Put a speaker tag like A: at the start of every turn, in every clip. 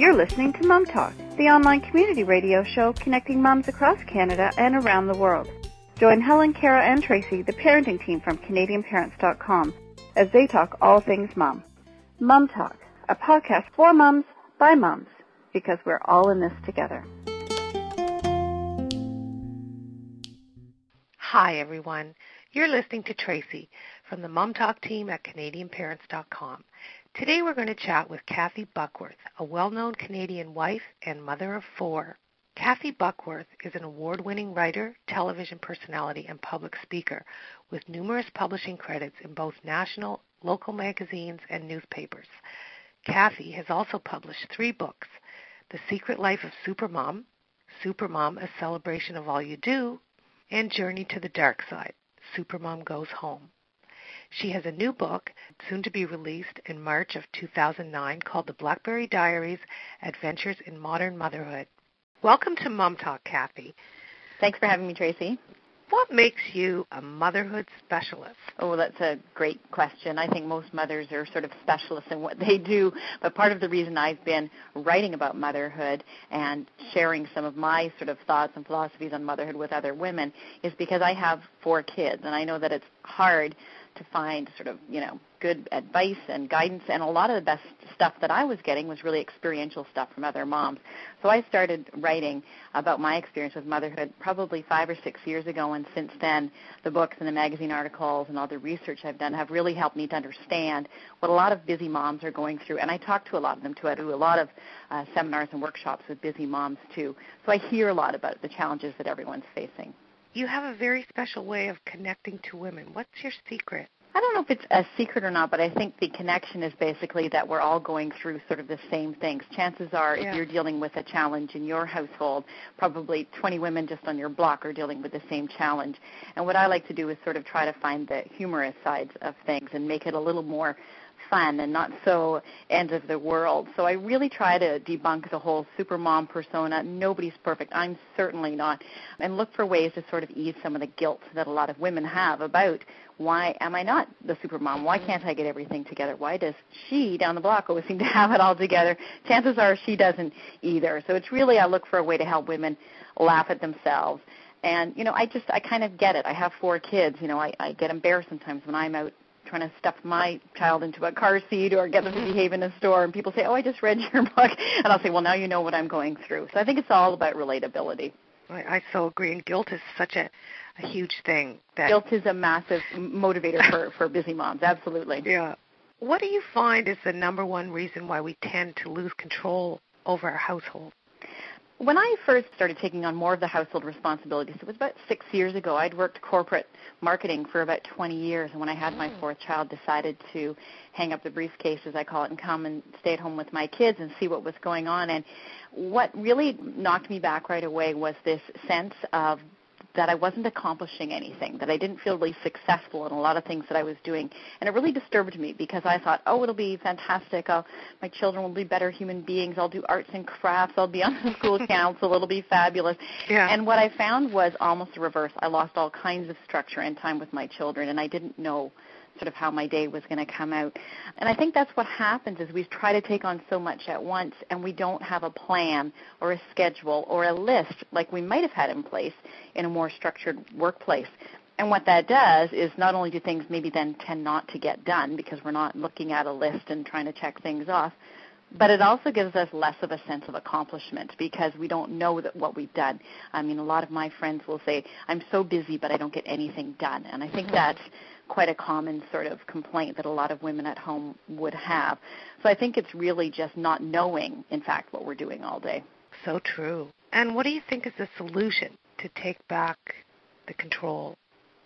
A: You're listening to Mom Talk, the online community radio show connecting moms across Canada and around the world. Join Helen, Kara, and Tracy, the parenting team from CanadianParents.com, as they talk all things mom. Mom Talk, a podcast for moms by moms, because we're all in this together.
B: Hi, everyone. You're listening to Tracy from the Mom Talk team at CanadianParents.com. Today we're going to chat with Kathy Buckworth, a well-known Canadian wife and mother of 4. Kathy Buckworth is an award-winning writer, television personality, and public speaker with numerous publishing credits in both national, local magazines, and newspapers. Kathy has also published 3 books: The Secret Life of Supermom, Supermom, A Celebration of All You Do, and Journey to the Dark Side, Supermom Goes Home. She has a new book, soon to be released in March of 2009, called The Blackberry Diaries, Adventures in Modern Motherhood. Welcome to Mom Talk, Kathy.
C: Thanks for having me, Tracy.
B: What makes you a motherhood specialist?
C: Oh, that's a great question. I think most mothers are sort of specialists in what they do, but part of the reason I've been writing about motherhood and sharing some of my sort of thoughts and philosophies on motherhood with other women is because I have 4 kids, and I know that it's hard to find sort of, good advice and guidance, and a lot of the best stuff that I was getting was really experiential stuff from other moms. So I started writing about my experience with motherhood probably 5 or 6 years ago, and since then the books and the magazine articles and all the research I've done have really helped me to understand what a lot of busy moms are going through, and I talk to a lot of them too. I do a lot of seminars and workshops with busy moms too, so I hear a lot about the challenges that everyone's facing.
B: You have a very special way of connecting to women. What's your secret?
C: I don't know if it's a secret or not, but I think the connection is basically that we're all going through sort of the same things. Chances are, if you're dealing with a challenge in your household, probably 20 women just on your block are dealing with the same challenge. And what I like to do is sort of try to find the humorous sides of things and make it a little more fun and not so end of the world. So I really try to debunk the whole supermom persona. Nobody's perfect. I'm certainly not. And look for ways to sort of ease some of the guilt that a lot of women have about, why am I not the supermom? Why can't I get everything together? Why does she down the block always seem to have it all together? Chances are she doesn't either. So it's really, I look for a way to help women laugh at themselves. And, I kind of get it. I have 4 kids. I get embarrassed sometimes when I'm out trying to stuff my child into a car seat or get them to behave in a store, and people say, I just read your book. And I'll say, well, now you know what I'm going through. So I think it's all about relatability.
B: I so agree, and guilt is such a huge thing.
C: Guilt is a massive motivator for busy moms, absolutely.
B: Yeah. What do you find is the number one reason why we tend to lose control over our household?
C: When I first started taking on more of the household responsibilities, it was about 6 years ago. I'd worked corporate marketing for about 20 years, and when I had my 4th child, decided to hang up the briefcase, as I call it, and come and stay at home with my kids and see what was going on. And what really knocked me back right away was this sense of that I wasn't accomplishing anything, that I didn't feel really successful in a lot of things that I was doing. And it really disturbed me because I thought, it'll be fantastic. My children will be better human beings. I'll do arts and crafts. I'll be on the school council. It'll be fabulous.
B: Yeah.
C: And what I found was almost the reverse. I lost all kinds of structure and time with my children, and I didn't know sort of how my day was going to come out. And I think that's what happens is we try to take on so much at once, and we don't have a plan or a schedule or a list like we might have had in place in a more structured workplace. And what that does is not only do things maybe then tend not to get done because we're not looking at a list and trying to check things off, but it also gives us less of a sense of accomplishment because we don't know that what we've done. I mean, a lot of my friends will say, I'm so busy, but I don't get anything done. And I think that's quite a common sort of complaint that a lot of women at home would have. So I think it's really just not knowing, in fact, what we're doing all day.
B: So true. And what do you think is the solution to take back the control?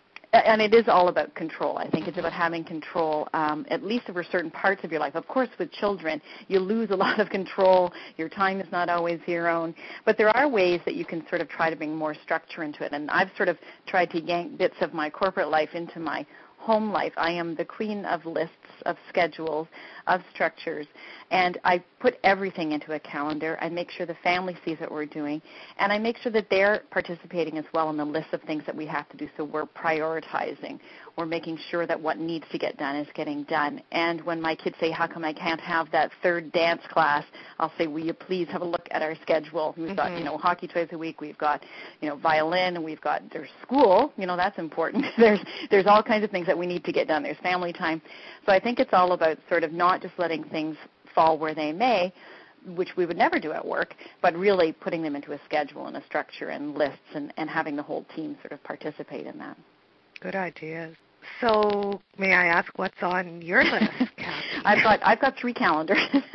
C: And it is all about control. I think it's about having control, at least over certain parts of your life. Of course, with children, you lose a lot of control. Your time is not always your own. But there are ways that you can sort of try to bring more structure into it. And I've sort of tried to yank bits of my corporate life into my home life. I am the queen of lists, of schedules, of structures, and I put everything into a calendar. I make sure the family sees what we're doing, and I make sure that they're participating as well in the list of things that we have to do, so we're prioritizing. We're making sure that what needs to get done is getting done. And when my kids say, how come I can't have that third dance class, I'll say, will you please have a look at our schedule? We've got, hockey twice a week. We've got, violin, and we've got there's school. That's important. There's all kinds of things that we need to get done. There's family time. So I think it's all about sort of not just letting things fall where they may, which we would never do at work, but really putting them into a schedule and a structure and lists and having the whole team sort of participate in that.
B: Good ideas. So may I ask what's on your list, Kathy?
C: I've got 3 calendars.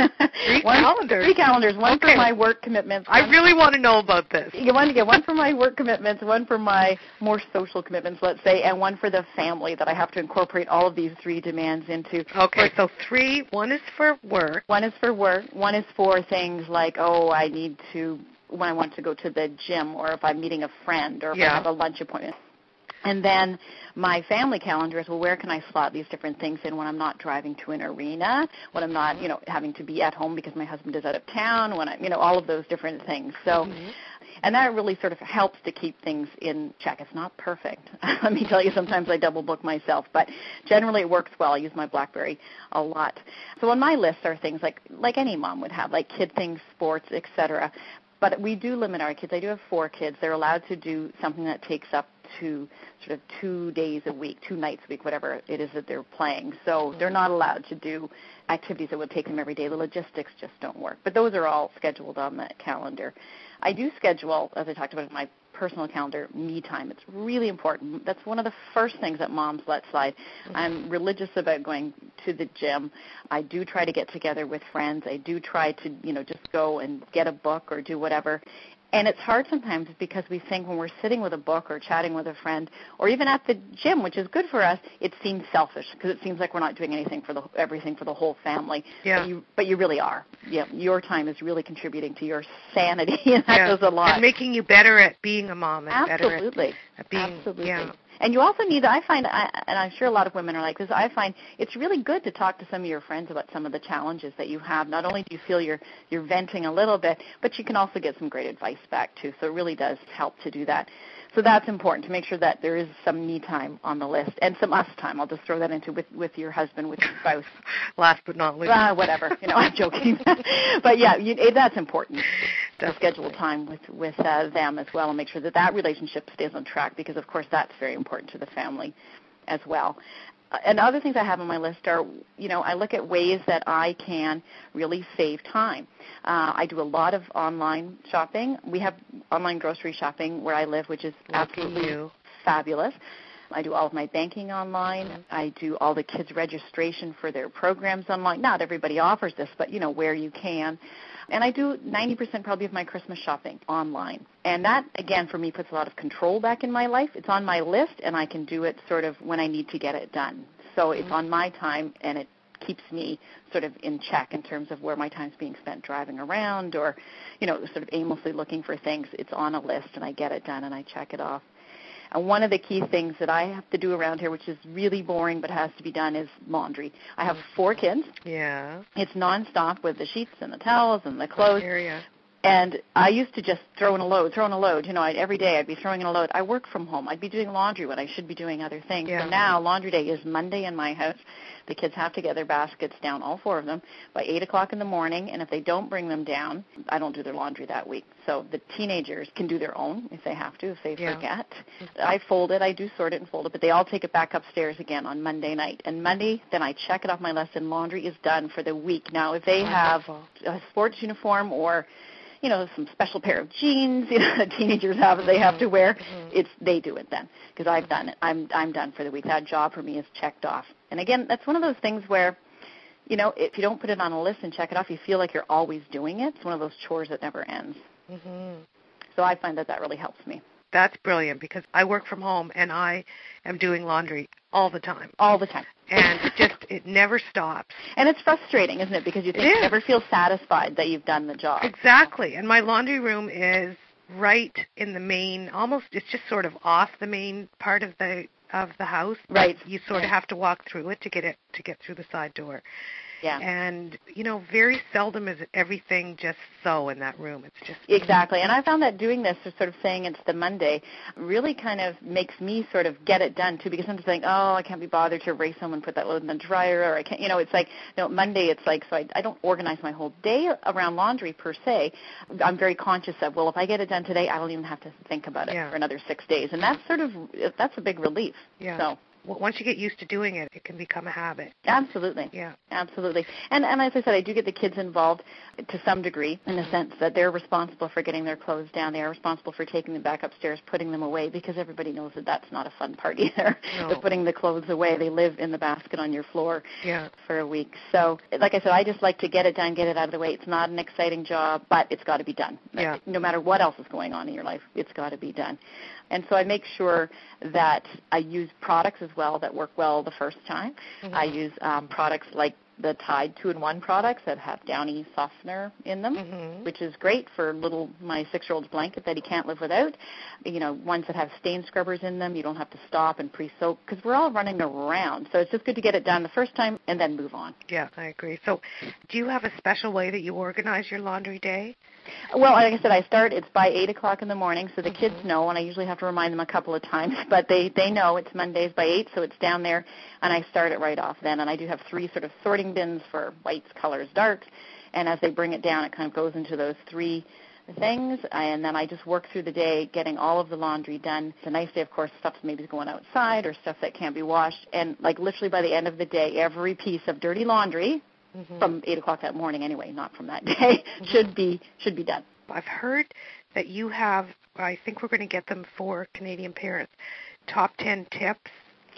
B: Calendars?
C: 3 calendars. One for my work commitments.
B: I really want to know about this.
C: One for my work commitments, one for my more social commitments, let's say, and one for the family that I have to incorporate all of these 3 demands into.
B: Okay, so 3. One is for work.
C: One is for work. One is for things like, when I want to go to the gym, or if I'm meeting a friend, or if I have a lunch appointment. And then my family calendar is, where can I slot these different things in when I'm not driving to an arena, when I'm not, having to be at home because my husband is out of town, when I'm, all of those different things. So, and that really sort of helps to keep things in check. It's not perfect. Let me tell you, sometimes I double book myself, but generally it works well. I use my BlackBerry a lot. So on my list are things like any mom would have, like kid things, sports, etc. But we do limit our kids. I do have 4 kids. They're allowed to do something that takes up to sort of 2 days a week, 2 nights a week, whatever it is that they're playing. So they're not allowed to do activities that would take them every day. The logistics just don't work. But those are all scheduled on that calendar. I do schedule, as I talked about in my personal calendar, me time. It's really important. That's one of the first things that moms let slide. I'm religious about going to the gym. I do try to get together with friends. I do try to, just go and get a book or do whatever. And it's hard sometimes because we think when we're sitting with a book or chatting with a friend or even at the gym, which is good for us, it seems selfish because it seems like we're not doing everything for the whole family.
B: Yeah.
C: But you really are. Yeah, your time is really contributing to your sanity, and that goes a lot.
B: And making you better at being a mom. And
C: Absolutely.
B: Better at being,
C: Absolutely.
B: Yeah.
C: And you also need, I find, and I'm sure a lot of women are like this, I find it's really good to talk to some of your friends about some of the challenges that you have. Not only do you feel you're venting a little bit, but you can also get some great advice back too. So it really does help to do that. So that's important, to make sure that there is some me time on the list and some us time. I'll just throw that into with your husband, with your spouse.
B: Last but not least.
C: Whatever. I'm joking. But yeah, that's important. To schedule time with them as well and make sure that relationship stays on track, because, of course, that's very important to the family as well. And other things I have on my list are, I look at ways that I can really save time. I do a lot of online shopping. We have online grocery shopping where I live, which is absolutely fabulous. I do all of my banking online. I do all the kids' registration for their programs online. Not everybody offers this, but, where you can. And I do 90% probably of my Christmas shopping online. And that, again, for me, puts a lot of control back in my life. It's on my list, and I can do it sort of when I need to get it done. So it's on my time, and it keeps me sort of in check in terms of where my time's being spent driving around or, sort of aimlessly looking for things. It's on a list, and I get it done, and I check it off. And one of the key things that I have to do around here, which is really boring but has to be done, is laundry. I have 4 kids.
B: Yeah.
C: It's nonstop with the sheets and the towels and the clothes.
B: Area.
C: And I used to just throw in a load. Every day I'd be throwing in a load. I work from home. I'd be doing laundry when I should be doing other things.
B: Yeah.
C: So now laundry day is Monday in my house. The kids have to get their baskets down, all 4 of them, by 8 o'clock in the morning. And if they don't bring them down, I don't do their laundry that week. So the teenagers can do their own if they have to, if they forget. I fold it. I do sort it and fold it. But they all take it back upstairs again on Monday night. And Monday, then I check it off my list, and laundry is done for the week. Now, if they have a sports uniform or some special pair of jeans, the teenagers they have to wear, they do it then, because I've done it. I'm done for the week. That job for me is checked off. And again, that's one of those things where, if you don't put it on a list and check it off, you feel like you're always doing it. It's one of those chores that never ends.
B: Mm-hmm.
C: So I find that really helps me.
B: That's brilliant, because I work from home and I am doing laundry all the time.
C: All the time.
B: And it never stops.
C: And it's frustrating, isn't it? Because you think you never feel satisfied that you've done the job.
B: Exactly. And my laundry room is right in the main, it's just sort of off the main part of the house.
C: Right.
B: You sort of have to walk through it to get through the side door.
C: Yeah.
B: And, very seldom is everything just so in that room. It's just...
C: Exactly. And I found that doing this, or sort of saying it's the Monday, really kind of makes me sort of get it done, too, because I'm just like, I can't be bothered to erase them and put that load in the dryer, or I can't, it's like, Monday, it's like, so I don't organize my whole day around laundry, per se. I'm very conscious of, well, if I get it done today, I don't even have to think about it for another 6 days. And that's a big relief.
B: Yeah.
C: So
B: once you get used to doing it, it can become a habit.
C: Absolutely.
B: Yeah.
C: Absolutely. And as I said, I do get the kids involved to some degree, in the sense that they're responsible for getting their clothes down. They are responsible for taking them back upstairs, putting them away, because everybody knows that that's not a fun part either.
B: No.
C: They're putting the clothes away. They live in the basket on your floor for a week. So, like I said, I just like to get it done, get it out of the way. It's not an exciting job, but it's got to be done.
B: Yeah.
C: No matter what else is going on in your life, it's got to be done. And so I make sure that I use products as well that work well the first time. I use products like the Tide 2-in-1 products that have Downy softener in them, which is great for my 6-year-old's blanket that he can't live without. Ones that have stain scrubbers in them, you don't have to stop and pre-soak, because we're all running around. So it's just good to get it done the first time and then move on.
B: Yeah, I agree. So do you have a special way that you organize your laundry day?
C: Well, like I said, it's by 8 o'clock in the morning, so the kids know, and I usually have to remind them a couple of times, but they know it's Mondays by 8, so it's down there, and I start it right off then. And I do have 3 sort of sorting bins for whites, colors, darks, and as they bring it down, it kind of goes into those 3 things, and then I just work through the day getting all of the laundry done. The nice day, of course, stuff's maybe going outside or stuff that can't be washed, and like literally by the end of the day, every piece of dirty laundry, from 8 o'clock that morning anyway, not from that day, should be done.
B: I've heard that you have, I think we're going to get them for Canadian parents, top 10 tips.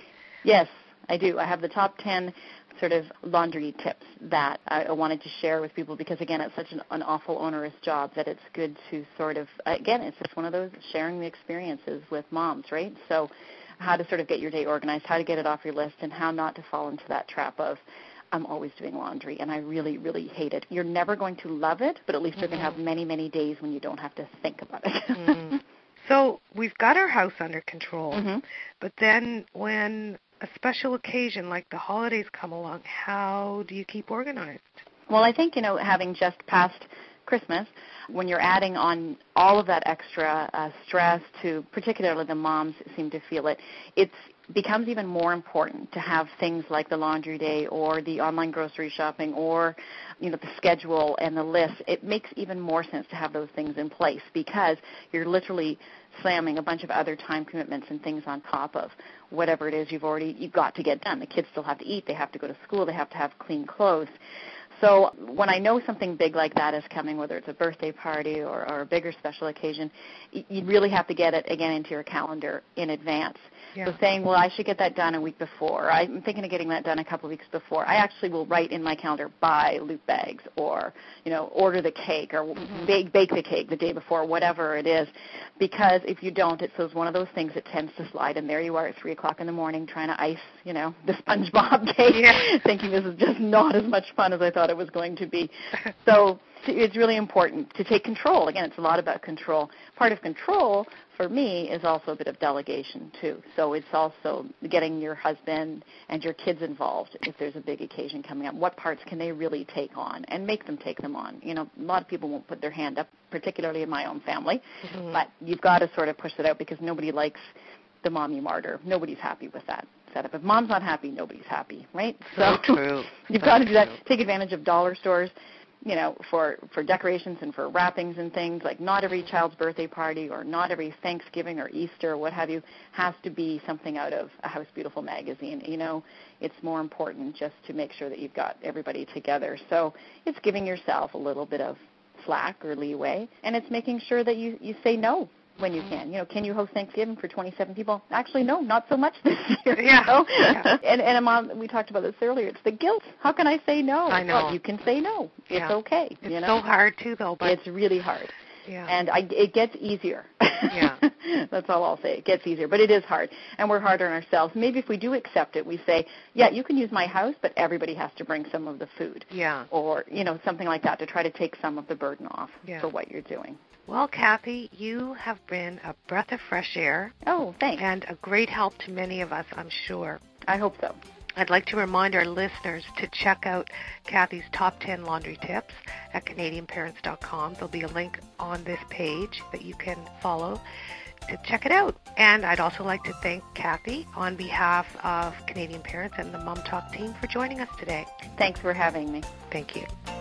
C: Yes, I do. I have the top 10 sort of laundry tips that I wanted to share with people, because, again, it's such an awful onerous job that it's good to sort of, again, it's just one of those sharing the experiences with moms, right? So how to sort of get your day organized, how to get it off your list, and how not to fall into that trap of, I'm always doing laundry, and I really, really hate it. You're never going to love it, but at least you're going to have many, many days when you don't have to think about it.
B: So we've got our house under control, but then when a special occasion like the holidays come along, how do you keep organized?
C: Well, I think, having just passed Christmas, when you're adding on all of that extra stress to, particularly the moms seem to feel it, it becomes even more important to have things like the laundry day or the online grocery shopping or, the schedule and the list. It makes even more sense to have those things in place, because you're literally slamming a bunch of other time commitments and things on top of whatever it is you've got to get done. The kids still have to eat. They have to go to school. They have to have clean clothes. So when I know something big like that is coming, whether it's a birthday party or a bigger special occasion, you really have to get it, again, into your calendar in advance. So saying, well, I should get that done a week before. I'm thinking of getting that done a couple of weeks before. I actually will write in my calendar, buy loot bags, or, order the cake, or bake the cake the day before, whatever it is. Because if you don't, it's one of those things that tends to slide. And there you are at 3 o'clock in the morning trying to ice, the SpongeBob cake, thinking this is just not as much fun as I thought it was going to be. So it's really important to take control. Again, it's a lot about control. Part of control for me is also a bit of delegation too. So it's also getting your husband and your kids involved if there's a big occasion coming up. What parts can they really take on, and make them take them on? A lot of people won't put their hand up, particularly in my own family, but you've got to sort of push it out, because nobody likes the mommy martyr. Nobody's happy with that setup. If mom's not happy, nobody's happy, right?
B: So true.
C: You've got to do that. Take advantage of dollar stores, for decorations and for wrappings and things. Like, not every child's birthday party or not every Thanksgiving or Easter or what have you has to be something out of a House Beautiful magazine. It's more important just to make sure that you've got everybody together. So it's giving yourself a little bit of slack or leeway, and it's making sure that you say no when you can. Can you host Thanksgiving for 27 people? Actually, no, not so much this year.
B: Yeah.
C: And Mom, we talked about this earlier. It's the guilt. How can I say no?
B: I know.
C: Well, you can say no. It's okay.
B: It's so hard too, though. But
C: it's really hard.
B: Yeah.
C: And it gets easier.
B: Yeah.
C: That's all I'll say. It gets easier, but it is hard, and we're hard on ourselves. Maybe if we do accept it, we say, yeah, you can use my house, but everybody has to bring some of the food.
B: Yeah.
C: Or, something like that, to try to take some of the burden off for what you're doing.
B: Well, Kathy, you have been a breath of fresh air.
C: Oh, thanks.
B: And a great help to many of us, I'm sure.
C: I hope so.
B: I'd like to remind our listeners to check out Kathy's top 10 laundry tips at CanadianParents.com. There'll be a link on this page that you can follow to check it out. And I'd also like to thank Kathy on behalf of Canadian Parents and the Mom Talk team for joining us today.
C: Thanks for having me.
B: Thank you.